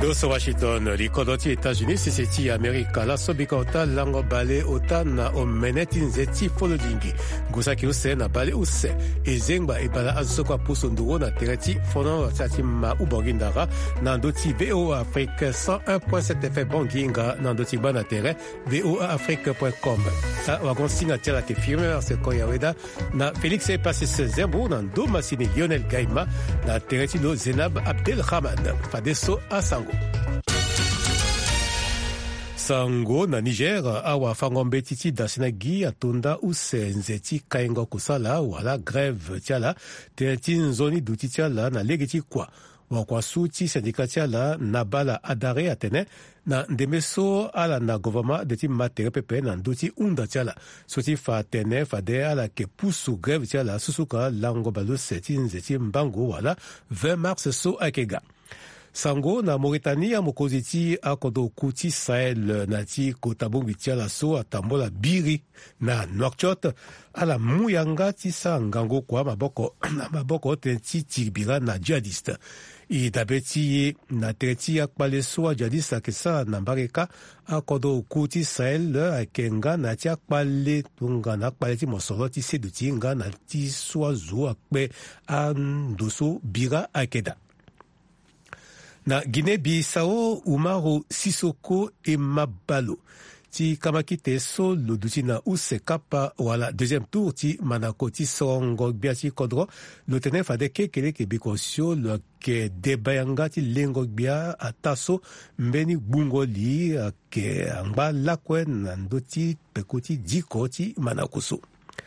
Doso Washington, likodoti États-Unis, siseti Amerika, la sobika ota lango bale ota na omeneti nzeti folodingi. Gusaki use na bale use. Ezengba ebala azokwa puso ndugo na tereti fono tati ma ubongindara na ndoti VOA Afrique 101.7 FM bonginga na ndoti bana tere voaafrique.com. Sa wagonsinga tela ke firme se koyaweda na Félix Passis Zembo na ndoma sini Lionel Gaima na tereti lo Zenab Abdelrahman. Fadeso Asango. Sango na Niger awa fangombe titi dasinagi atunda use nzeti kaingo kusala wala grève tiala tenti nzoni duti tiala na legeti kwa wakwa suti syndicat tiala na bala adare atene na ndemeso ala na gouvernement de ti matere pepe na nduti unda tiala soti fa tene fa de ala ke pusu grève tiala susuka lango balu seti nzeti mbango wala 20 mars so akega. Sango na Mauritania mokoziti akodo kuti Sahel na ti kotabongi tiala so atambola biri na Nouakchott ala muyanga ti sa ngango kwa maboko tenti tibira na jihadiste. I dabeti na tereti akpale so jihadiste akesa na mbareka akodo kuti Sahel akenga na ti akpale tunga na akpale ti mosolo ti sedu ti nga na ti swazu akpe andoso bira akeda. Na Guinée-Bissau, Umaru Sissoko et Mabalo. Ti kamakite so loduti na use kapa wala deuxième tour ti manako ti songo biati kodro lo tene fade kele ke bikosio lo ke debayanga ti lengo bia ataso mbeni bungo li ke amba lakwe na ndoti pekoti diko ti manakoso.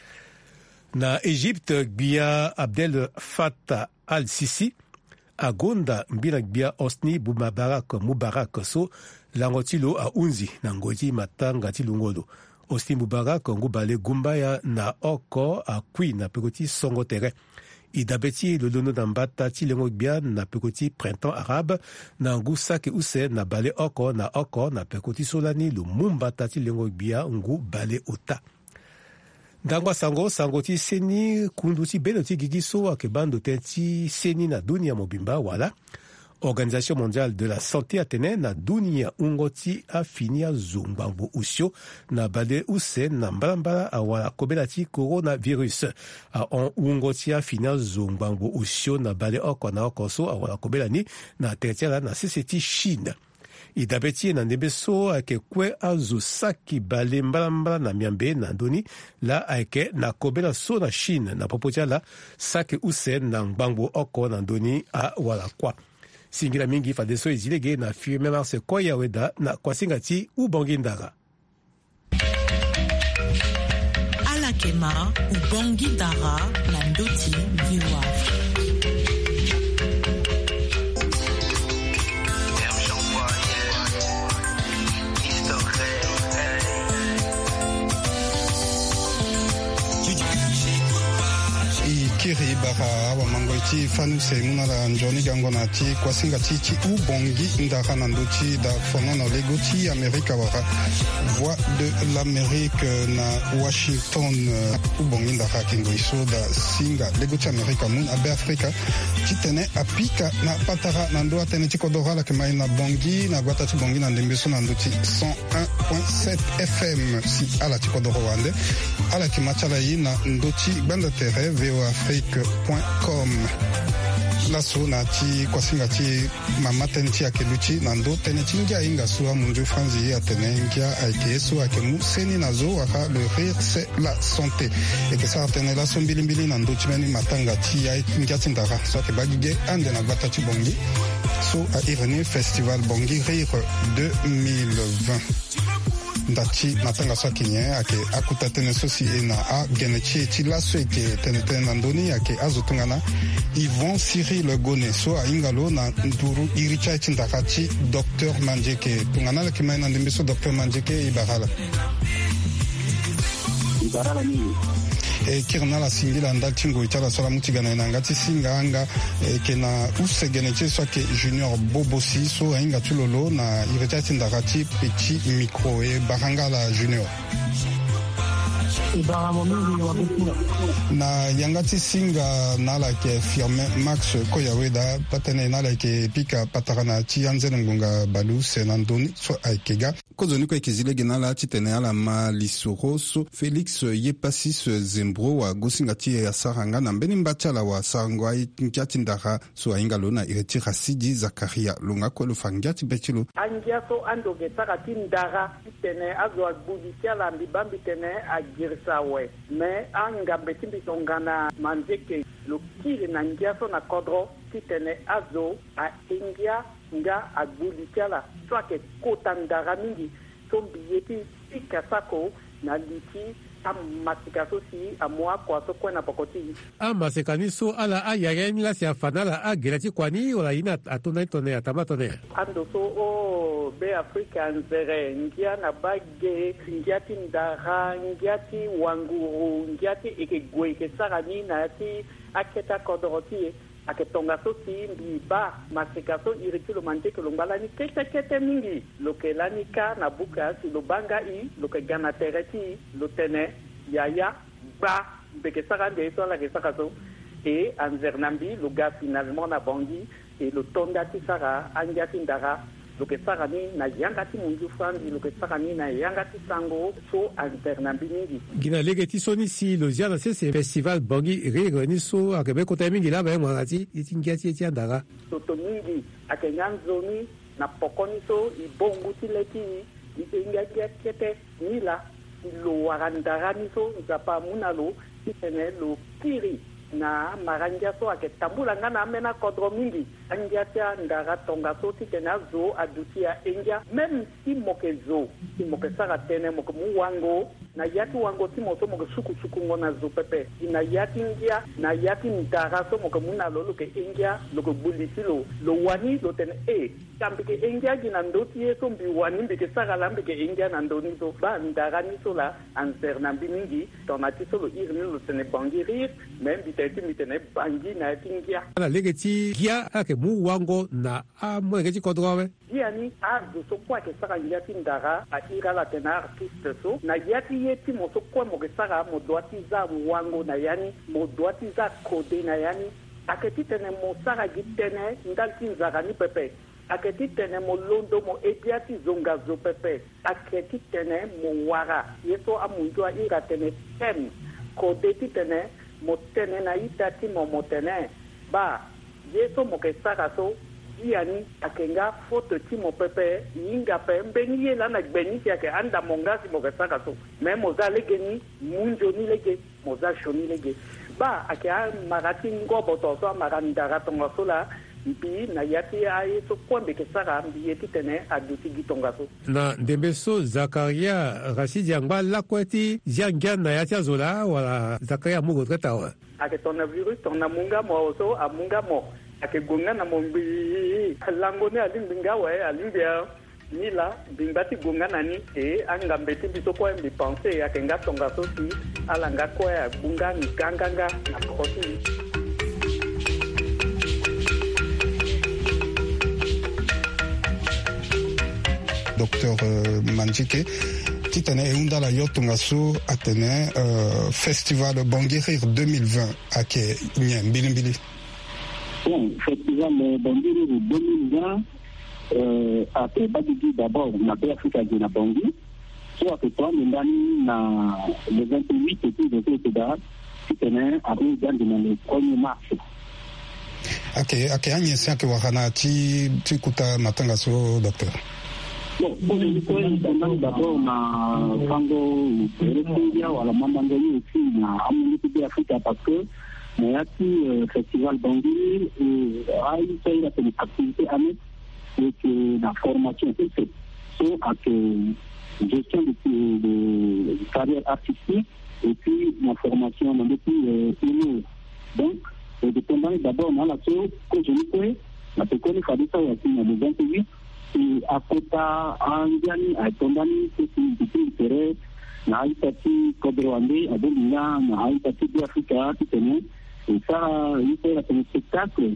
Na Égypte bia Abdel Fattah al-Sisi agonda mbina bia Hosni Mubarak so langotilo a unzi na ngoti matanga ti lungolo. Hosni Mubarak ngubale gumbaya na oko a kui na pekoti songo tere. Idabeti lolono na mbata ti lengo bia na pekoti printemps arabe na ngusa ke use na bale oko na pekoti solani lo mumbata ti lengo bia ngu bale ota. Dangwa sango ti seni kundu ti beno ti gigiso ake bando ti seni na dunia mobimba wala. Organisation mondiale de la santé atene na dunia ungo ti afinia zungbango usio na bade use na mbalambala awala kobela ti coronavirus. On ungo ti afinia zungbango usio na bade oko na oko so awala kobela ni na teretiala na seseti Chine. Idabeti na ndebeso ake kwe azu saki bale mbalambala na miambe na ndoni la ake na kobela so na Chine na popotia la saki use na ngbango oko na ndoni a wala kwa. Singira mingi fadeso izilege na firme marse koya weda na kwa singati ubongi ndara. Alakema ubongi ndara na ndoti viwa. Kiri bara wa mangoiti fanu se munala njoni gangona ti kwasinga ti ubongi ndara nanduti da fonono legoti Amerika wara voix de l'Amérique na Washington ubongi ndara kingoiso da singa legoti Amerika mun abe Afrika titene apika na patara nando atene ti kodora la kemai na bongi na gwata ti bongi na ndembeso nanduti 101.7 FM si ala ti kodoro wande ala ki machala yi na ndoti banda tere voaafrique.com laso na ti kwasinga ti mama tene ti ake luti na ndo tene ti ngia inga suwa munju franzi ya tene ngia aike so ake mu seni na zo waka le rire c'est la santé et que ça tene laso mbili na ndo ti meni matanga ti ya ngia ti ndara so ake bagige ande na gbata ti bongi so a irene festival bongi rire 2020 ndati matanga so kinye ake akuta tene sosi ena a genechi ti laso eke tene nandoni ake azotungana Yvon Cyril Gone so a ingalo na nduru iricha ti ndakati Dr Manjeke tungana la kimai na ndembeso Dr Manjeke ibarala ni kirna la singila ndatingo itala sala mutigana na ngati singa anga kena usegene so ke junior bobosi so inga tulolo na irita tindakati petit micro e baranga la junior na yangati singa nala ke firme Max Koyaweda patene nala ke pika patarana ti anzene ngonga balu senandoni so aikega kozoni ko ekizilege nala titene ala ma lisoroso Felix Yepasis Zembro wa gosinga ti ya saranga na mbeni mbachala wa sarangwa nkiati ndara so ainga lona ireti rasidi Zakaria longa ko lufangati betilo angiaso andoge takati ndara titene azo budisiala mbibambi tene agirsawe me anga betimbi songana manzeke lokile na ngiaso na kodro titene azo a ingia nga agudisiala swake kota ndara mingi sombi yeti ikasako na liti amasikaso si amwa kwa so kwena pokoti amasekaniso ala ayayeni la sia fanala agelati kwani wala ina atona tone atamatone ando so o be Africa nzere ngia na bage ngiati ndara ngiati wanguru ngiati ekegwe kesarani na ti aketa kodoroti aketonga so si mbiba masikaso irikilo manteke lombalani kete mingi lokelani ka na buka si lobanga i lokegana tereti lotene yaya ba bekesaka nde so la kesaka so et anzernambi le gars finalement na bangi et le tondati sara angiati ndara lokesaka ni na yangati munju frandi lokesaka ni na yangati sango so anzernambi mingi gina legeti soni si loziana c'est festival bangi rego ni so akebe kota mingi la ba ngati itingiati eti ndara so to mingi akenyanzoni na pokoni so ibonguti leti itingiati kete nila lo warandarani so nzapa munalo titene lo kiri na marangia so aketambula ngana amena kodro mingi angiatia ndara tonga so titene zo adutia engia même si mokezo si mokesara tene mokemuwango na yati wango ti moto moke suku ngona zo pepe ina yati ngia na yati ndara so mokemunalo lo ke engia lo ke bulitilo lo wani lo tene tambike engia gina ndoti yeso mbi wani mbike sara lambike engia na ndoni so ba ndara ni so la anzernambi mingi tonati so lo irni lo tene bangirir même biteti mitene bangi na tingia na legeti gia ake mu wango na amwegeti kodrowe yani ardo so kwa ke sara yati ndara a ira la tena artiste so na yati yeti mo so kwa mo ke sara mo doati za wango na yani mo doati za kode na yani aketi tene mo sara gitene ndalti nzara ni pepe aketi tene mo londo mo ebiati zonga zo pepe aketi tene mo wara yeso amunjwa ira tene tem kodeti tene mo tene na itati mo tene ba yeso mo ke sara so yani akenga foto ti mo pepe yinga pe mbeni ye la na gbeni ti ake anda monga si mo ke sara so me mo za legeni munjo ni lege mo za shoni lege ba ake marati ngobo to so marandara tonga so la mpi na yati ai so kwambe ke sara mbi yeti tene aduti gitonga so na ndembe so Zakaria Rasidi Angba la kweti jangan na yati azola wala Zakaria mugo tretawa ake tona virus tona munga mo so amunga mo ake gonga na mombi langone alimbinga we alimbia nila bimbati gonga nani anga mbeti biso kwa mbi pense ake ngatonga so si alanga kwa bunga nganganga na kosi Docteur Manjike titane eundala yotunga su atene festival Bangirir 2020 ake nyen bilimbili bon festival Bangirir 2020 ate badigi d'abord na Afrika jina Bangi so ate toi ndani na le 28 et puis de février titane abi gandi na le 1er mars ake anyesi ake wakana ti kuta matanga so docteur. Bon, pour les écoles, d'abord, ma fango, République, ou la Mamandoni aussi, na Amunité d'Afrique, parce que, il y a un festival Bangui, a eu une activité à mettre, et que la formation, c'est so, avec gestion de carrière artistique, et puis la formation, on a depuis une donc, dépendant d'abord, on a la chose que je ne peux, la pécole, il fallait ça aussi, dans le 28, et à côté anjani atondani kuti tere na itati kodrwande abunga na itati d'Afrique tene Et ça, il fait un spectacle,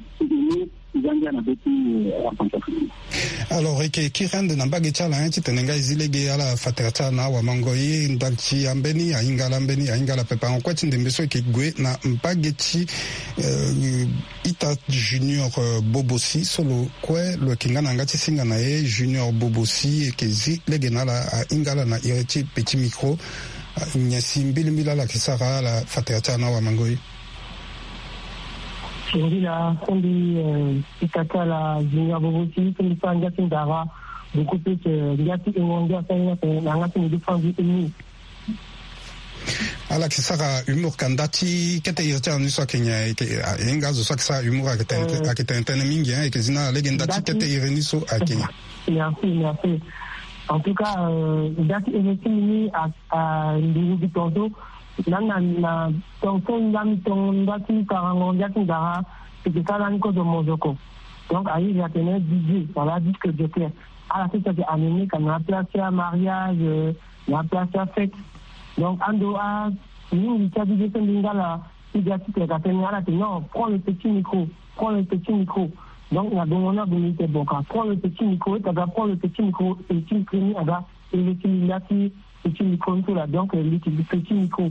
alors ki rende na mbage chala yanchi tenenga izilege ala faterta na wa mangoyi ndalchi ambeni aingala pepa on kwati ndembeso ke gwe na mbage chi ita junior bobosi solo kwe lo kingana ngati singa na e junior bobosi ke zi lege na la ingala na ireti petit micro nyasi mbili la kisara la faterta na wa mangoyi. Aujourd'hui, la Kondi, Itaka, la Junior Bobosi, Félix Ngati Ndara, beaucoup plus Ngati et Ngonga, Ngati et défendu ennemi. Ala kisaka humour kandati kete irtia nusa Kenya enga zo saksa humour akete interne mingi et que zina legendati kete ireniso à Kenya. Merci. En tout cas, Ngati est venu à Nduru Bitondo. Na tonton ngami tongati karango ngati ndara c'est ça l'anko de Mozoko. Donc aïe il a tenu DJ voilà disque de clair à la fête de amené comme la place à mariage la place à fête donc ando a nous il a dit que l'ingala il a dit que la tenera non prends le petit micro donc il a donné la bonité bon prends le petit micro tu vas prendre le petit micro et tu prends aga et le petit micro là donc le petit micro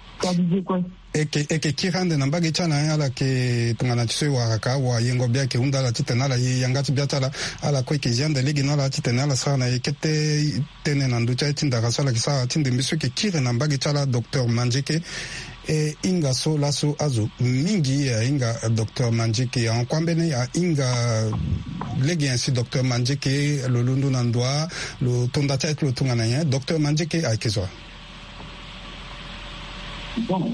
eke kirande na mbage chana ala ke tungana tse wa ka wa yengo bia ke undala titena la yangati bia tala ala ko ke jande legi na la titena la sana ekete tene na nducha tinda ka sala kisa tinde miso ke kire na mbage chala docteur Manjeke e inga so laso azu mingi ya inga docteur Manjeke en kwambene ya inga legi ainsi docteur Manjeke lo lundu na ndwa lo tonda tete lo tungana ya docteur Manjeke a kezo. Bon,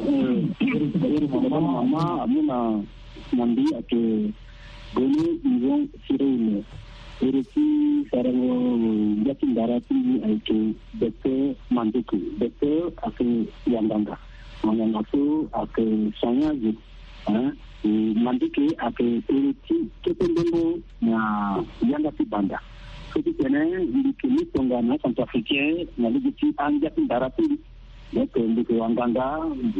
maman, amuna mandi ake goni ils sirene. Ereti sarango yakin darati ake docteur Manjeke, docteur ake yandanga. Yandanga so ake sanyaji, Manjeke ake ereti kependengo na yangati banda. Kuti tene ndikini tonga na Centrafricain na ligiti anjakin darati. Donc ndike wanganga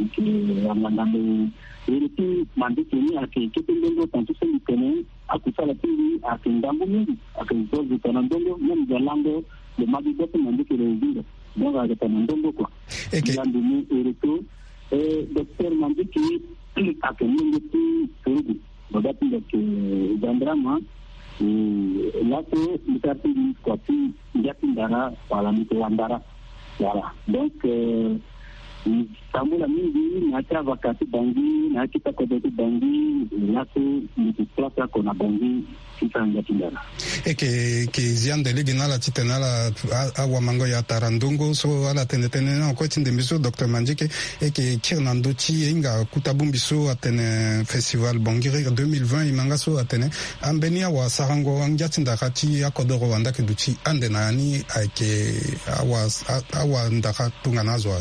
iriti Manjeke ni ake kependengo tantu selikene akusala pili ake ndambo mingi ake zozi tanandongo même de langue le magibote Manjeke le zinga donc ake tanandongo kwa ndandini irito docteur Manjeke ake mingi turugu bagati ndake jandrama lato mikati kwa ti njati ndara wala mite wandara. Voilà. Donc, Samula mingi, na vakati bangi, na kita kodoti bangi, lato mitiplata kona bangi, kita ngatindara. Ke ziande ligi nala titenala awa mango ya tarandungo, so ala tenetene na kwa tinde miso Dr. Manjeke, ke kirnanduchi inga kutabumbiso atene festival Bongiri 2020 imangaso atene, ambenia wa sarango angyatinda kati akodoro wanda keduchi ande nani ake awa ndaka tunganazo.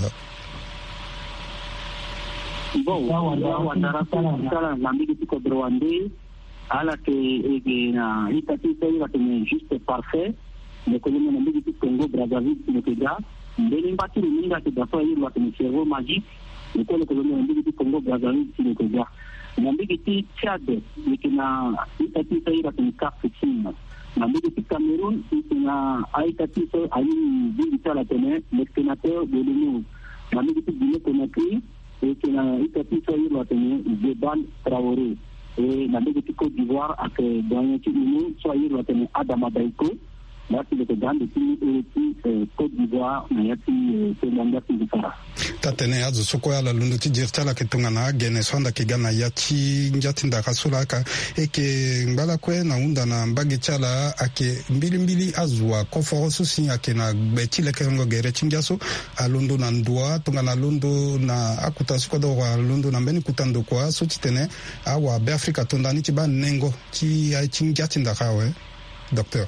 Bon, sala nambigi tiko droande ala ke na itati sayi watene juste parfait ne kolemo nambigi tiko Congo Brazzaville ne kega mbeni mbati minga ke dafa yi watene cerveau magique ne kolemo nambigi tiko Congo Brazzaville ne kega nambigi ti Tchad ne kena itati sayi watene carte chine nambigi ti Cameroun na itati sayi ayi bingi sala tene le sénateur de l'UNO nambigi ti Guinée Conakry et que na itati soyi watene Zebal Traoré et na ndege Côte d'Ivoire ak dans ti inu soyi watene Adama Barrow lati le gande ti Côte d'Ivoire na yati selanga ti difara tatene azu soko ya lundu ti jirtala ke tungana gene sonda ke gana yati njati ndaka sulaka eke mbala kwe na unda na mbagi chala ake mbili azwa koforo susi ake na betile kengo gere chingaso alundu na ndua tungana lundu na akuta suko do wa lundu na mbeni kutando kwa so titene awa be Afrika tundani ti ba nengo ti chingati ndaka we docteur.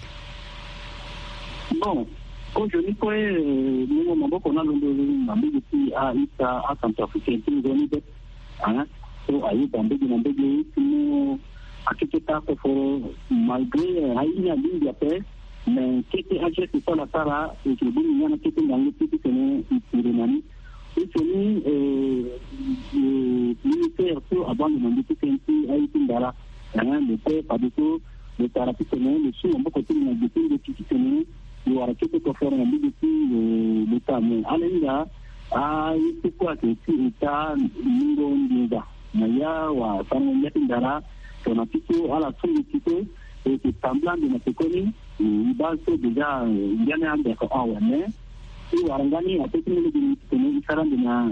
Bon, aujourd'hui, nous avons beaucoup de à Centrafricain, malgré mais qui était âgé, c'est ça la Sara, et qui est bien, qui était dans le petit et c'est le ministère pour avoir demandé tout un peu à Itindara, le fait par des taux de thérapie le sous on peut continuer à décider de tout tenir, il y aura quelque chose à faire en depuis l'État, mais à l'État, c'est quoi que si l'État nous donne Maya ou à Itindara, on a plutôt à la sollicité et c'est semblant de notre économie, il va déjà gagner un d'accord mais si warangani a technique de différent de la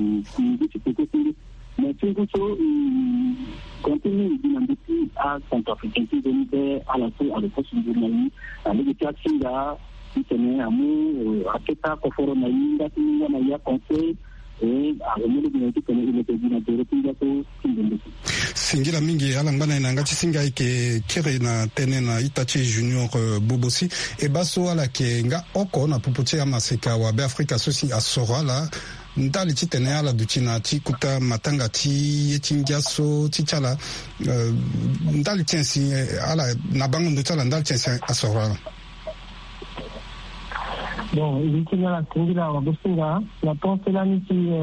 mais si vous continue dynamique à Centrafricain qui donne à la poste de Mali à l'éducation là qui tenait à nous à Keta Koforo Naïda qui nous a conseillé singila mingi alangana inanga chisinga ike kire na tene na Itachi Junior Bobosi e baso ala ke nga oko na pupuche ya maseka wa be Afrika sosi asora la ndali chitene ala duchina chikuta matanga chi yechinjaso chichala ndali chensi ala nabango ndochala ndali chensi asora. Bon, il est là, la pensée là,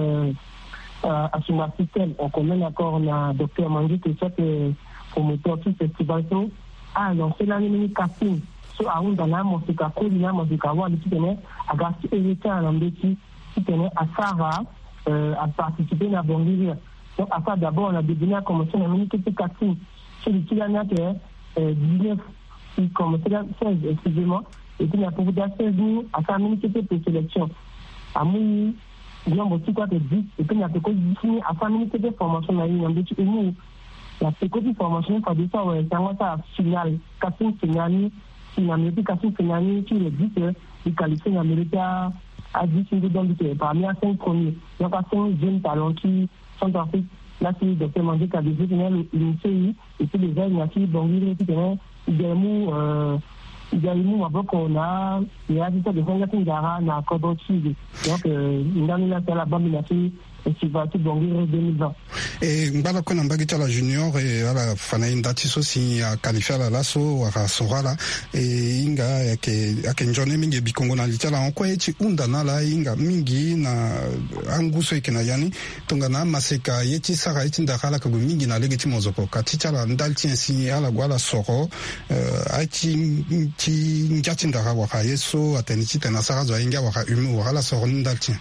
à son système, on connaît encore le docteur Mangi, que c'est promoteur du festival. Alors, c'est là, il casting. So, à un dans musique, à quoi il y a musique, à voir, qui tenait à gâcher et à l'embêter, qui tenait à Sarah, à participer à la Bongilia. Donc, à ça, d'abord, on a débuté à commencer à musique de casting. C'est le qu'il y a 19, il commençait à 16, excusez-moi. Et puis, il y a pour 16 jours à faire une petite sélection. À moi, il y a aussi quoi de 10. Et puis, il y a pour à faire une petite formation. Il y a la petite formation, il faut dire ça, c'est un final, casting final, si l'Amérique casting final, qui est 10, il qualifie l'Amérique à 10 jours dans le parmi à 5 premiers. Donc, à 5 jeunes talents qui sont en fait, là, c'est le docteur Mandé qui a déjà l'initié, et puis les gens, il y a qui, bon, il y a il y a une on a il y a des gens na Kodochi donc ndani la la bamilaki et qui va tout bon 2020 et mbala kona mbagi tala junior et ala fana indati sosi ya qualifier la laso wa sorala et inga yake njone mingi bikongo na litala onko echi unda na la inga mingi na anguso ikena yani tonga na maseka yechi sara echi ndakala ko mingi na legeti mozoko katitala ndalti ensi ala gwala soro achi ti njati ndaka wa yeso atenichi tena sara zo inga wa umu wa la soro ndalti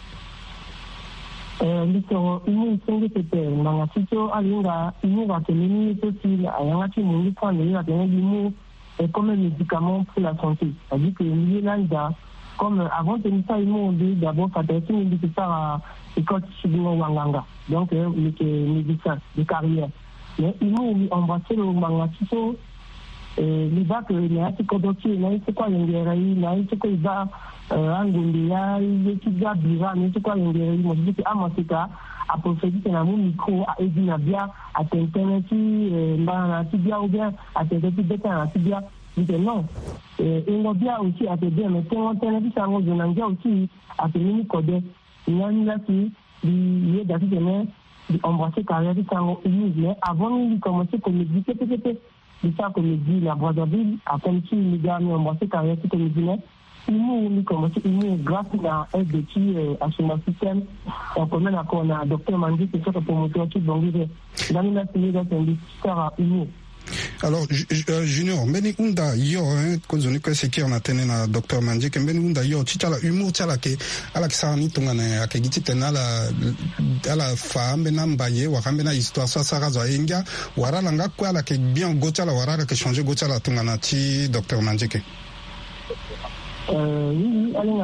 Litoro ini singi tete nanga chicho alinga ini va tenir aussi ayanga chi mungi prendre la tenir limu comme médicament pour la santé. C'est-à-dire que il là comme avant de ça ils m'ont dit d'abord ça doit être une à école Chibino Wanganga. Donc médecin de carrière. Mais ils m'ont embrassé le manga chicho les va que les atikodoki là c'est quoi l'ingénierie là c'est quoi il va angondia yekiga bira ni quoi l'ingénierie moi je dis que amasika a profiter na mon micro a edina bien à internet na tibia ou bien à internet beta na tibia non et on bien aussi à bien mais quand internet ça on zonanga aussi à tenir code ni là qui il est d'ailleurs embrasser carrière ça on mais avant de commencer comme méditer peut-être ça comme dit la Brazzaville a comme si les gars ont embrassé carrière comme dit il commence grâce à un petit à son système on connaît encore un docteur Mangi qui est promoteur qui bon dire dans la série d'investisseurs à Umu. Alors junior mbeni unda yo ko zoni ko sekir na tene na docteur Mangi ke mbeni unda yo titala Umu tala ke ala kisani tungana akegiti tena ala femme na mbaye wa kambe na histoire sa sara zo enga warala ngakwa ala ke bien gotala warala ke changer gotala tungana ti docteur Mangi ke oui, allez,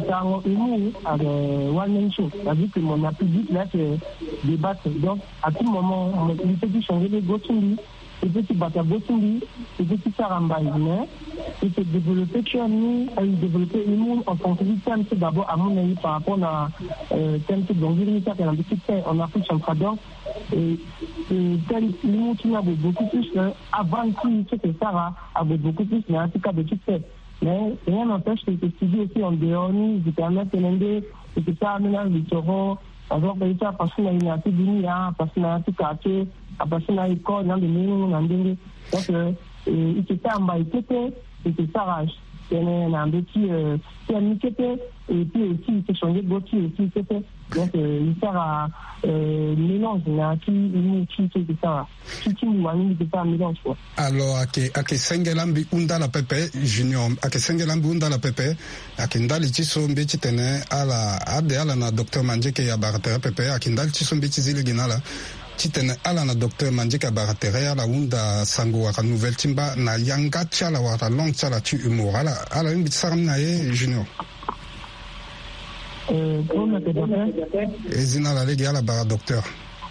one man show. C'est-à-dire que mon public là, c'est débattre. Donc, à tout moment, il peut changer les Gotundi, il peut battre Gotundi, il peut faire un bail, mais il peut développer Tchani, il peut développer le monde en tant que thème, c'est d'abord, à mon avis, par rapport à thème que l'on dirait, qu'il y a un petit fait en Afrique centrale. Et tel monde qui a beaucoup plus, avant qu'il se fait ça, avait beaucoup plus, mais en tout cas, de tout fait. Mais rien n'empêche que étudier aussi en dehors, de permettre de que ça amène les taureaux, alors que ça passe dans une activité, passe dans un quartier, passe dans une école, dans des maisons, dans des. Donc, il se fait en bas, il se fait, il se s'arrache. un petit et puis aussi il s'est changé de voiture aussi c'est fait donc il sert à mélange qui ça qui nous c'est pas mélange quoi. Alors ake sengelambi unda la pepe junior ake sengelambi unda la pepe ake ndali chiso mbechi tene ala na docteur Manjeke ya baratere pepe ake ndali chiso mbechi zile ginala chitene ala na docteur Manjeka baratere ala unda sango waka nouvelle timba na yanga chala waka long chala tu humor ala mbi saram na ye junior ezina la legi ala bara docteur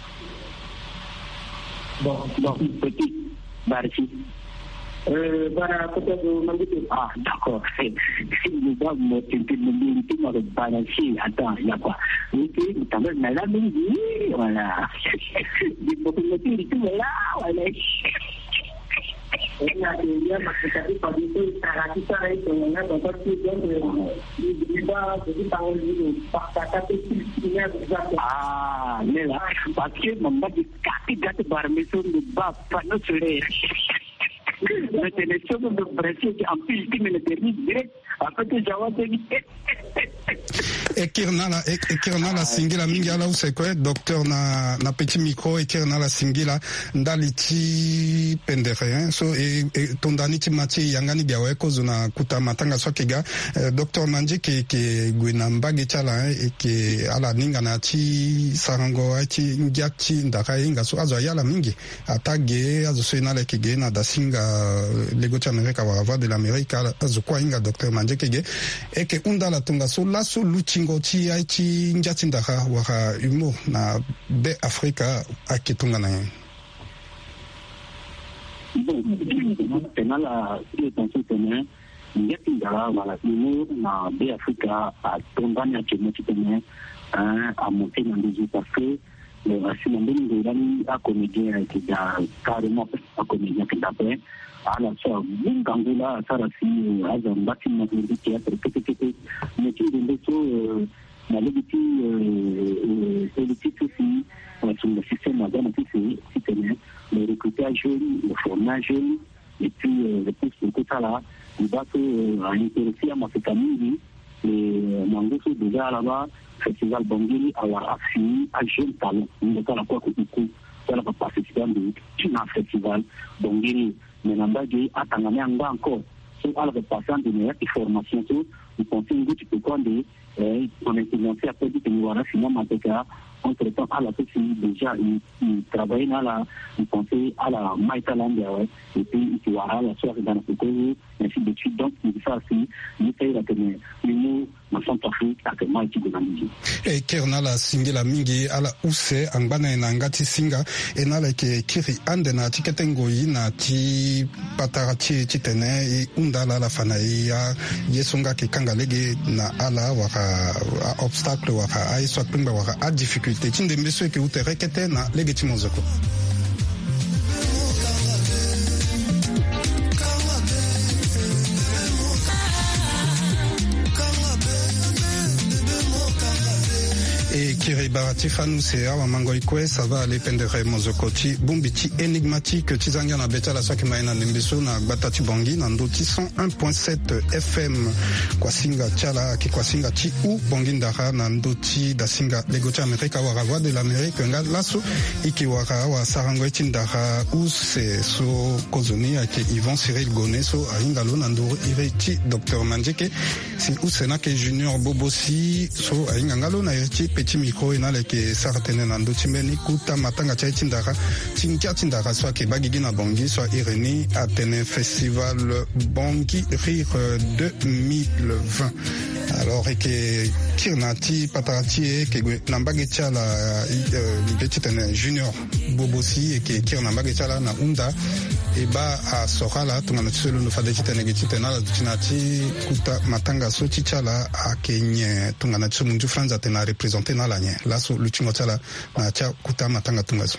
bon petit Barchi bara peut-être Manjeka d'accord nous doit me tenter de me dire Barchi attends il y a quoi ok tout à l'heure na la midi voilà des propriétés et tout là voilà il y a des marques pas du tout caractère et on a donc tout donc il va se parler par ta mais là parce que mon m'a dit gâte barmeson de bas pas notre la télévision de Brésil en plus qui me le permet direct après que j'avais ekirna la singila mingi ala usekwe docteur na petit micro ekirna la singila ndali ti pendere so e tondani ti mati yangani biawe kozo na kuta matanga so kega docteur Manjeke ke gwena mbage chala ke ala ninga na ti sarango ti ngiati ndaka inga so azo yala mingi atage azo so ina le kege na dasinga lego ti Amerika wa voix de l'Amérique azo kwa inga docteur Manjeke ge eke undala tunga so laso luchingo ti ai ti njati ndaka waka humour na be Afrika akitunga na yen bon tenala ile tansi tene njati ndaka wala humour na be Afrika a tondani a chemo ti tene a monter na ndezi parce que asina mbeni ngirani a comédien qui da carrément a comédien qui d'après ala so bungangula sarasi azambati na théâtre kété mais qui de so na lebiti politique aussi sur le système moderne qui c'est le recrutage le formage et puis le plus de ça là il va à intéresser à ma famille et mangoso déjà là-bas festival Bangui avoir affiné à jeune talent on est à la quoi que ça la participant de un festival Bangui mais n'ambagi atangana anga encore so ala passant de meilleure formation so vous pensez que tu peux connaître on est commencé à peut-être que nous voilà finalement entre temps à la société déjà il travaille dans la il pensait à la Maïtaland et puis il voilà la soirée dans le Congo ainsi de suite donc il ça aussi il fait la tenue nous na Centrafrique avec Maïti de Namibie et kerna la singila mingi ala use angbana na ngati singa enala ke kiri ande na tiketengo ina ti patarati titene e undala la fanai ya yesonga ke kangalege na ala waka obstacle waka ai swapimba waka a difficulté tinde mbeso ke uterekete na legeti mozoko et Kiri Barati Fanou c'est awa mango ikwe ça va aller pendere mozokoti bumbiti énigmatique tizanga na beta la soki maina nembeso na batati bongi na ndoti 101.7 FM kwa singa chala ki kwa singa ti u bongi ndara na ndoti da singa legoti Amerika wa voix de l'Amérique nga laso iki waka wa sarango etindara u se so kozoni ake Yvon Cyril Goné so ainga lo na ndoro ireti Dr Manjeke si u sena ke Junior Bobosi so ainga ngalo na ireti petit micro ina ke saratene na ndoti meni kuta matanga cha etindara tinkia tindara so ke bagigi na bongi so ireni Atene Festival Bongi Rire 2020 alors que Kirnati Patarati que Nambage Chala petit Junior Bobosi et que Kirnambage Chala na unda et ba a Sorala tungana tselo no fadeti tenegeti tenala tinati kuta matanga so chala a Kenya tungana tsumu ndu Franza tena représenter na lanye la so lutingo chala na cha kuta matanga tungaso.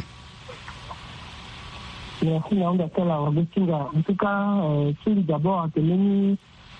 Merci naomba tala wabetinga en tout cas c'est d'abord Atemeni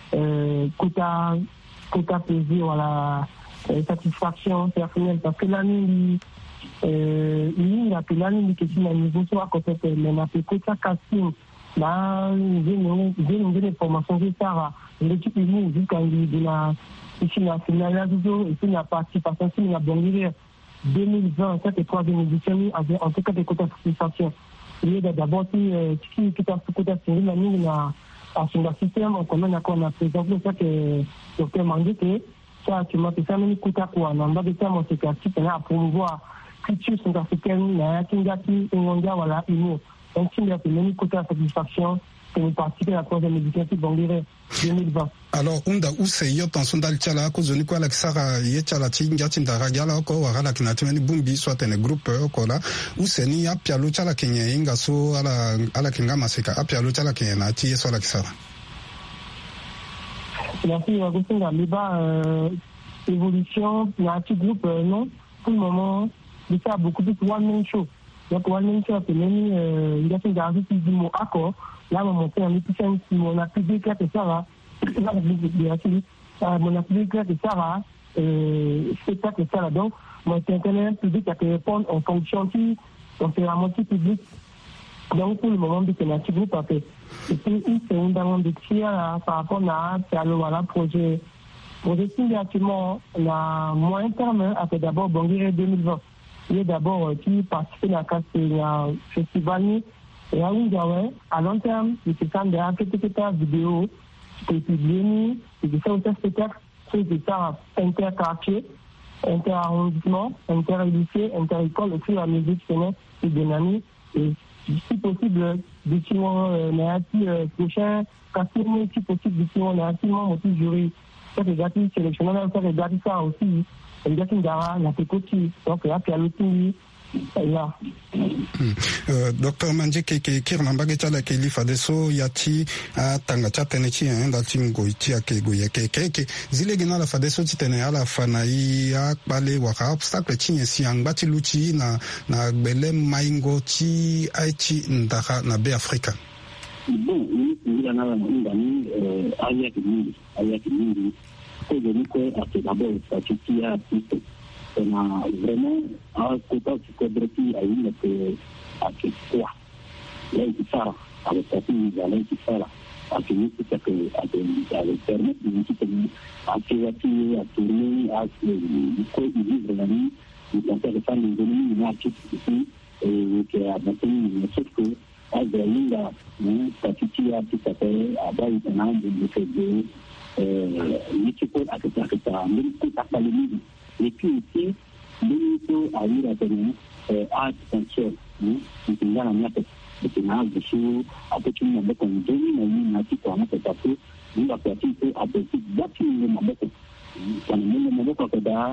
kuta plaisir wala satisfaction personnelle parce que là nous il y a plein de questions à niveau soit côté mais na kuta casting là nous des formations de Sarah, l'équipe unie jusqu'à ici nationale, ici la participation sur la Bongiri 2020, cette est troisième édition, en tout cas des quotas de participation. Il y a d'abord qui quotas sur la ligne à son système, on commence à présenter ça que Dr. Mandé que ça, tu m'as fait ça, mais quotas quoi, on va de ça, mon secrétaire, c'est là à promouvoir culture sud-africaine, la Kingati, Ngonga, voilà, Imo. Donc, il y a des quotas de satisfaction pour participer à la troisième édition de Bongiri 2020. Alors, unda use yo tanson dal chala ko zoni ko alak sara ye chala tinga tinda ragala ko wagala kinatimeni bumbi soit un groupe ko la use ni apia lo chala kenya inga so ala kinga masika apia lo chala kenya na ti so la kisara. Merci Augustin Liba évolution na petit groupe non pour le moment il fait beaucoup de one man show. Donc one man show c'est même il a fait garder du mot accord là on monter en épisode on a publié quelque ça là mon application de Sarah spectacle ça donc mon internet public a répondre en fonction qui on fait la moitié public donc pour le moment de la petit groupe a fait et puis c'est un dans de tir par rapport à voilà projet signalement la moyen terme a fait d'abord Bongiri 2020 il est d'abord qui participe à la festival et à long terme il se sent de vidéo et puis bien, il fait un spectacle, c'est ça interquartier, interarrondissement, interlycée, interécole, aussi la musique sonore et dynamique. Et si possible, d'ici prochain, si possible, d'ici on a un petit jury. Ça, c'est gratuit, sélectionné, ça, c'est gratuit, ça aussi. Il y a une gara, la pécotie, donc là, puis à l'outil. Dr. Mandje ke kirnambage chala ke lifa deso yati tanga chatene chi ndatingo itia ke goye ke zile gina la fadeso titene ala fanai ya bale waka obstacle chi si angbati luchi na bele maingo chi aichi ndaka na be Afrika. Bon, il y en a ndani ayaki mingi ko de ko ate d'abord ça qui a on a vraiment un quota de cobreti à une que à quoi là il faut avec ça il va là il faut à que nous c'est que à le permettre de nous à créer à tourner à quoi il vivre la vie il peut faire ça les données une artiste ici et que à maintenir une chose que à Berlin ça qui a tout à fait à bas il y a de fait de l'équipe à que ça même tout à fait et puis aussi, nous avons eu la tenue art sensuelle, nous avons la miette, nous avons des après tout, nous avons donné une petite forme de papier, nous avons pratiqué à petit bâtiment de Maboko. Quand nous avons Maboko,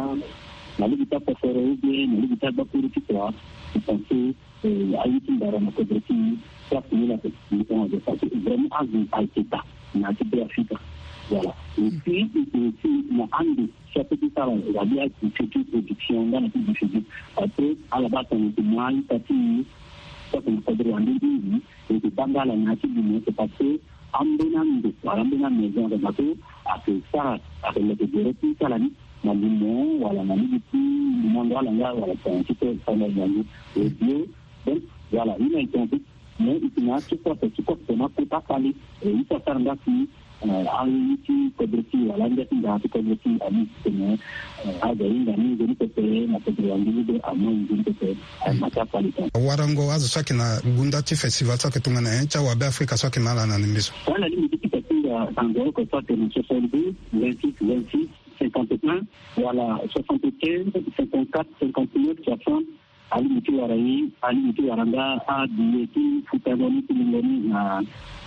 la liberté préférée, la liberté de Bakuru, nous pensons à une barre de Kodreki, ça finit la petite, nous avons vraiment à l'État, nous avons été Afrique. Voilà. Et puis, il y a un des chapitres qui parlent de la vie avec une future production dans la petite future. Après, à la base, on était moins, ça qu'on a fait en 2010, et que dans la nature du monde, c'est parce que, en bonne maison de bateau, à que ça, à que le développement, ça l'a mis, dans le monde, voilà, dans le monde, voilà, c'est un petit peu, ça l'a gagné. Et Dieu, donc, voilà, il a été un peu, mais il y a tout ça, on a peut pas parler, et il faut faire un gars qui, aliti kodreki alanga tinga kodreki ami tene aga inga ni ngoni pepe na pedro andido amo ngoni pepe mata palita warango azu sakina gundati festival saketunga na encha wa Afrika sakina la na nimbiso wala ni kitita tinga tango ko sote ni 62 26 51 voilà 75 54 59 60 alimiti warai alimiti waranga adiyeti futanoni tilingoni na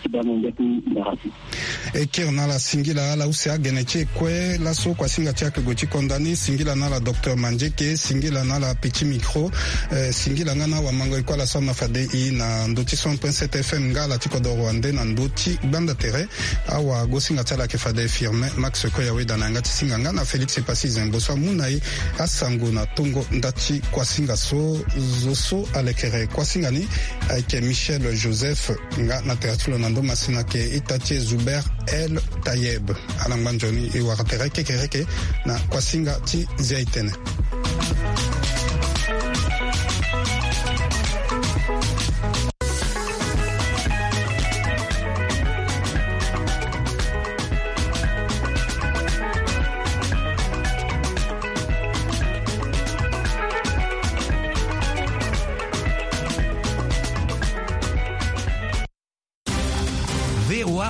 ekir la singila la usia geneche kwe la so kwa singa tia gochi kondani singila na la Dr. Manjeke singila na la petit micro singila ngana wa mango iko la sona fade i na ndoti 100.7 FM ngala tiko do Rwanda na ndoti banda tere awa go singa tia la ke fade firme Max ko yawe dana ngati singa ngana Felix Pasi Zembo so munai asango na tongo ndati kwa singa so zoso alekere kwa singa ni avec Michel Joseph nga na teatro na ndo masina ke itatie Zuber El Tayeb alangbanjoni e wakatere kekereke na kwa singa ti ziaitene